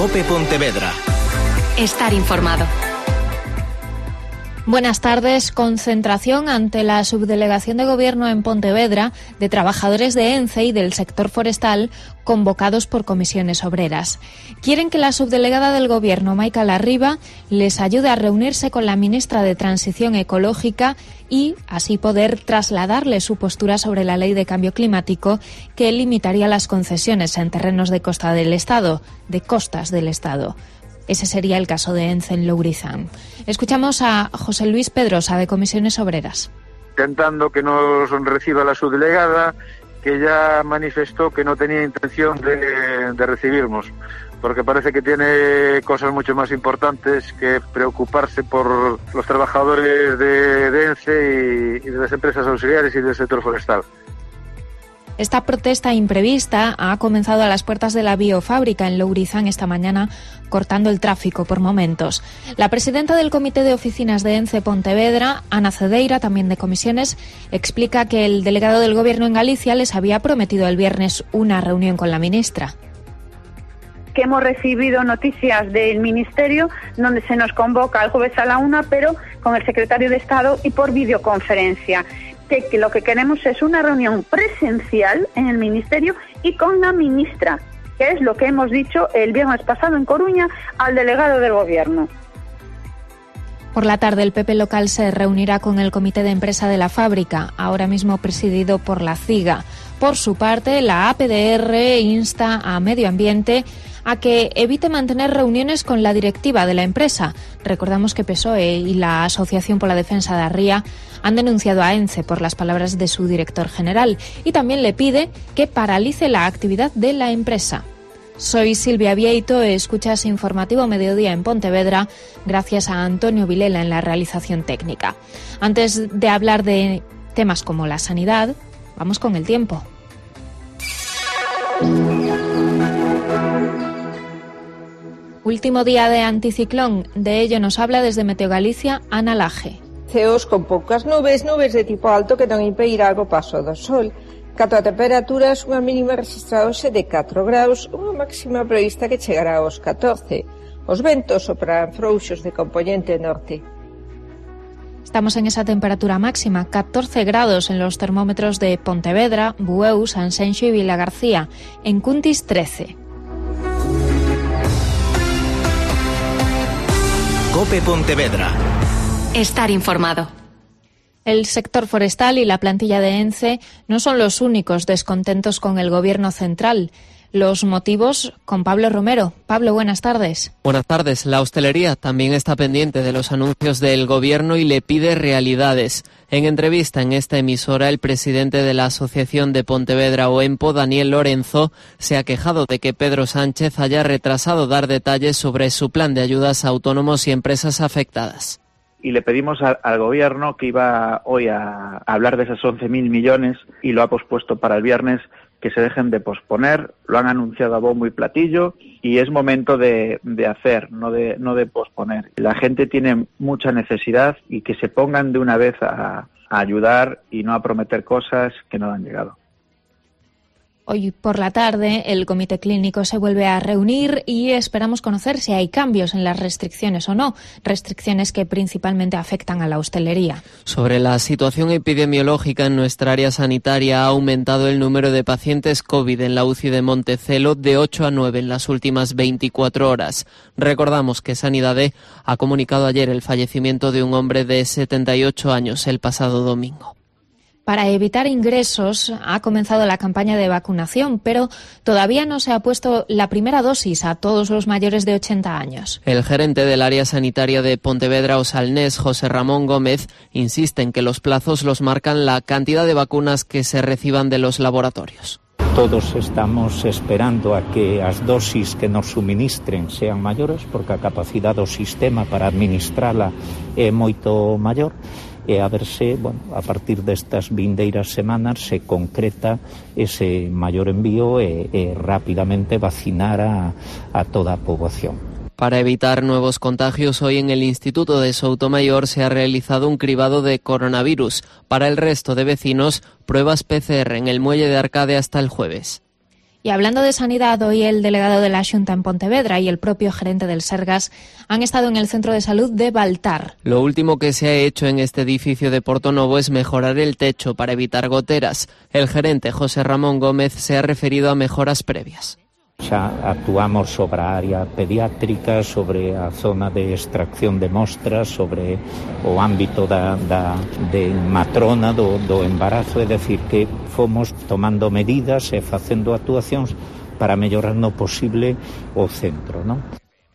COPE Pontevedra. Estar informado. Buenas tardes. Concentración ante la subdelegación de Gobierno en Pontevedra de trabajadores de ENCE y del sector forestal convocados por comisiones obreras. Quieren que la subdelegada del Gobierno, Maica Larriba, les ayude a reunirse con la ministra de Transición Ecológica y así poder trasladarle su postura sobre la ley de cambio climático que limitaría las concesiones en terrenos de costa del Estado, de costas del Estado. Ese sería el caso de ENCE en Lourizán. Escuchamos a José Luis Pedrosa, de Comisiones Obreras. Intentando que nos reciba la subdelegada, que ya manifestó que no tenía intención de recibirnos, porque parece que tiene cosas mucho más importantes que preocuparse por los trabajadores de ENCE y de las empresas auxiliares y del sector forestal. Esta protesta imprevista ha comenzado a las puertas de la biofábrica en Lourizán esta mañana, cortando el tráfico por momentos. La presidenta del Comité de Oficinas de ENCE Pontevedra, Ana Cedeira, también de Comisiones, explica que el delegado del Gobierno en Galicia les había prometido el viernes una reunión con la ministra. Que hemos recibido noticias del Ministerio donde se nos convoca el jueves a la 1, pero con el secretario de Estado y por videoconferencia. Que lo que queremos es una reunión presencial en el Ministerio y con la ministra, que es lo que hemos dicho el viernes pasado en Coruña al delegado del Gobierno. Por la tarde el PP local se reunirá con el comité de empresa de la fábrica, ahora mismo presidido por la CIGA. Por su parte, la APDR insta a Medio Ambiente a que evite mantener reuniones con la directiva de la empresa. Recordamos que PSOE y la Asociación por la Defensa de Arría han denunciado a ENCE por las palabras de su director general y también le pide que paralice la actividad de la empresa. Soy Silvia Vieito, escuchas Informativo Mediodía en Pontevedra, gracias a Antonio Vilela en la realización técnica. Antes de hablar de temas como la sanidad, vamos con el tiempo. Último día de anticiclón, de ello nos habla desde Meteo Galicia Ana Laje. Ceos con poucas nubes de tipo alto que non impedirá o paso do sol. Canto a temperaturas, unha mínima registrada hoxe de 4 graus, unha máxima prevista que chegará aos 14. Os ventos soprarán frouxos de compoñente norte. Estamos en esa temperatura máxima, 14 grados en los termómetros de Pontevedra, Bueu, Sanxenxo y Vilagarcía. En Cuntis, 13. COPE Pontevedra. Estar informado. El sector forestal y la plantilla de ENCE no son los únicos descontentos con el Gobierno central. Los motivos con Pablo Romero. Pablo, buenas tardes. Buenas tardes. La hostelería también está pendiente de los anuncios del Gobierno y le pide realidades. En entrevista en esta emisora, el presidente de la Asociación de Pontevedra OEMPO, Daniel Lorenzo, se ha quejado de que Pedro Sánchez haya retrasado dar detalles sobre su plan de ayudas a autónomos y empresas afectadas. Y le pedimos al Gobierno que iba hoy a hablar de esos 11.000 millones y lo ha pospuesto para el viernes, que se dejen de posponer. Lo han anunciado a bombo y platillo y es momento de hacer, no de posponer. La gente tiene mucha necesidad y que se pongan de una vez a ayudar y no a prometer cosas que no han llegado. Hoy por la tarde el Comité Clínico se vuelve a reunir y esperamos conocer si hay cambios en las restricciones o no, restricciones que principalmente afectan a la hostelería. Sobre la situación epidemiológica en nuestra área sanitaria, ha aumentado el número de pacientes COVID en la UCI de Montecelo de 8 a 9 en las últimas 24 horas. Recordamos que Sanidade ha comunicado ayer el fallecimiento de un hombre de 78 años el pasado domingo. Para evitar ingresos ha comenzado la campaña de vacunación, pero todavía no se ha puesto la primera dosis a todos los mayores de 80 años. El gerente del área sanitaria de Pontevedra Osalnés, José Ramón Gómez, insiste en que los plazos los marcan la cantidad de vacunas que se reciban de los laboratorios. Todos estamos esperando a que as dosis que nos suministren sean maiores, porque a capacidade do sistema para administrala é moito maior. E a ver se, a partir destas vindeiras semanas se concreta ese maior envío e rapidamente vacinar a toda a poboación. Para evitar nuevos contagios, hoy en el Instituto de Soutomayor se ha realizado un cribado de coronavirus. Para el resto de vecinos, pruebas PCR en el muelle de Arcade hasta el jueves. Y hablando de sanidad, hoy el delegado de la Xunta en Pontevedra y el propio gerente del Sergas han estado en el centro de salud de Baltar. Lo último que se ha hecho en este edificio de Portonovo es mejorar el techo para evitar goteras. El gerente, José Ramón Gómez, se ha referido a mejoras previas. Xa actuamos sobre a área pediátrica, sobre a zona de extracción de mostras, sobre o ámbito de matrona do embarazo, é dicir, que fomos tomando medidas e facendo actuacións para mellorar no posible o centro, non?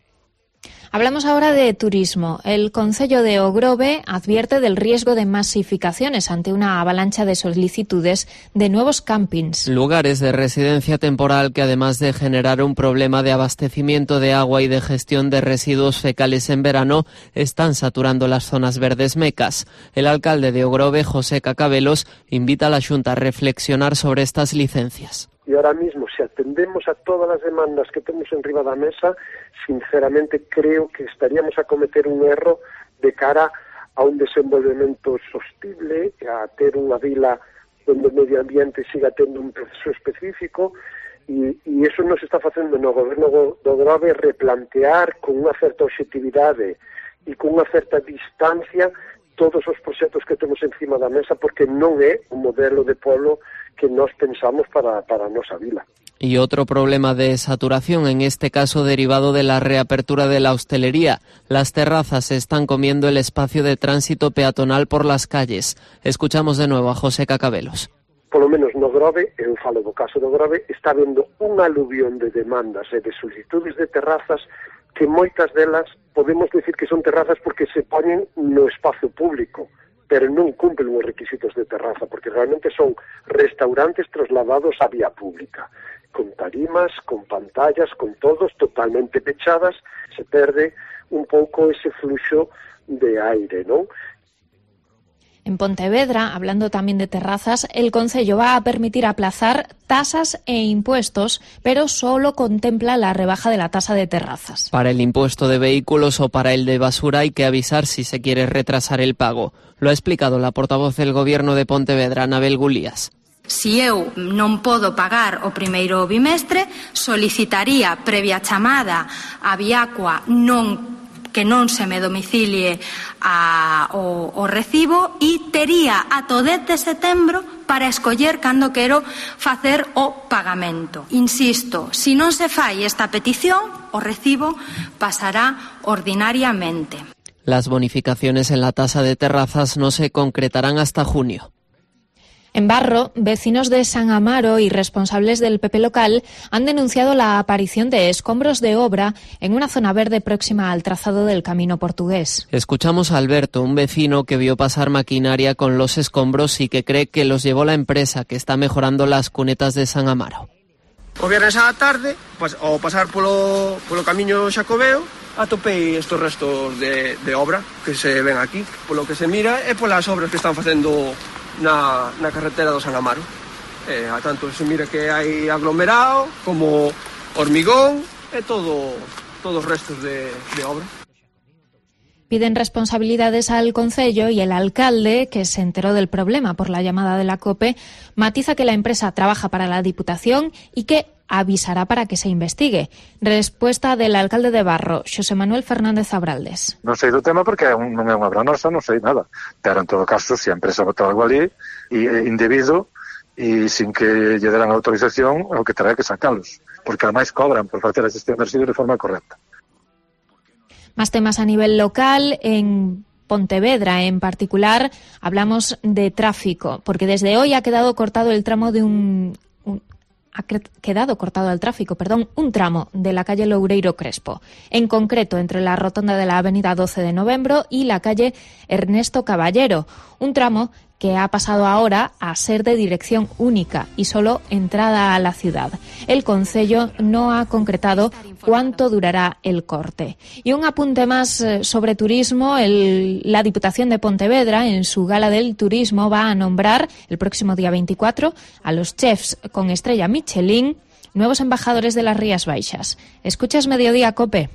Hablamos ahora de turismo. El Concello de Ogrove advierte del riesgo de masificaciones ante una avalancha de solicitudes de nuevos campings. Lugares de residencia temporal que, además de generar un problema de abastecimiento de agua y de gestión de residuos fecales en verano, están saturando las zonas verdes mecas. El alcalde de Ogrove, José Cacabelos, invita a la Xunta a reflexionar sobre estas licencias. Y ahora mismo, si atendemos a todas las demandas que tenemos enriba da mesa, sinceramente creo que estaríamos a cometer un erro de cara a un desenvolvemento sostible, a ter unha vila onde o medio ambiente siga tendo un proceso específico, e eso nos está facendo no goberno do Grove replantear con unha certa objetividade e con unha certa distancia todos os proxectos que temos encima da mesa, porque non é un modelo de pueblo que nos pensamos para a nosa vila. Y otro problema de saturación, en este caso derivado de la reapertura de la hostelería. Las terrazas se están comiendo el espacio de tránsito peatonal por las calles. Escuchamos de nuevo a José Cacabelos. Por lo menos no Grove, eu falo do caso do Grove, está habendo unha aluvión de demandas e de solicitudes de terrazas que moitas delas podemos decir que son terrazas porque se poñen no espacio público, pero non cumplen os requisitos de terraza, porque realmente son restaurantes trasladados á vía pública, con tarimas, con pantallas, con todos totalmente pechadas, se perde un pouco ese fluxo de aire, non? En Pontevedra, hablando también de terrazas, el Concello va a permitir aplazar tasas e impuestos, pero solo contempla la rebaja de la tasa de terrazas. Para el impuesto de vehículos o para el de basura hay que avisar si se quiere retrasar el pago. Lo ha explicado la portavoz del Gobierno de Pontevedra, Anabel Gulías. Si eu non podo pagar o primeiro bimestre, solicitaría previa chamada a Viacua que non se me domicilie o recibo e tería ata o 10 de setembro para escoller cando quero facer o pagamento. Insisto, se non se fai esta petición, o recibo pasará ordinariamente. Las bonificaciones en la tasa de terrazas no se concretarán hasta junio. En Barro, vecinos de San Amaro y responsables del PP local han denunciado la aparición de escombros de obra en una zona verde próxima al trazado del camino portugués. Escuchamos a Alberto, un vecino que vio pasar maquinaria con los escombros y que cree que los llevó la empresa que está mejorando las cunetas de San Amaro. O viernes á tarde, ao pasar polo camiño Xacobeo, atopei estos restos de obra que se ven aquí. Polo que se mira é polas obras que están facendo na carretera do San Amaro. A tanto se mira que hai aglomerado como hormigón e todos restos de obra. Piden responsabilidades al Concello y el alcalde, que se enteró del problema por la llamada de la COPE, matiza que la empresa trabaja para la Diputación y que avisará para que se investigue. Respuesta del alcalde de Barro, Xosé Manuel Fernández Abraldes. Non sei do tema porque non é unha obra nosa, non sei nada. Pero en todo caso, se a empresa botou algo ali indebido e sin que lle deran autorización, o que terá que sacalos. Porque ademais cobran por facer a xestión de residuos de forma correcta. Más temas a nivel local. En Pontevedra, en particular, hablamos de tráfico, porque desde hoy ha quedado cortado el tramo de un tramo de la calle Loureiro Crespo, en concreto entre la rotonda de la avenida 12 de Noviembre y la calle Ernesto Caballero, un tramo que ha pasado ahora a ser de dirección única y solo entrada a la ciudad. El Concello no ha concretado cuánto durará el corte. Y un apunte más sobre turismo. La Diputación de Pontevedra, en su gala del turismo, va a nombrar el próximo día 24 a los chefs con estrella Michelin, nuevos embajadores de las Rías Baixas. Escuchas Mediodía, COPE.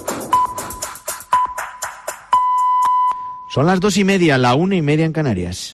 Son las 2:30, la 1:30 en Canarias.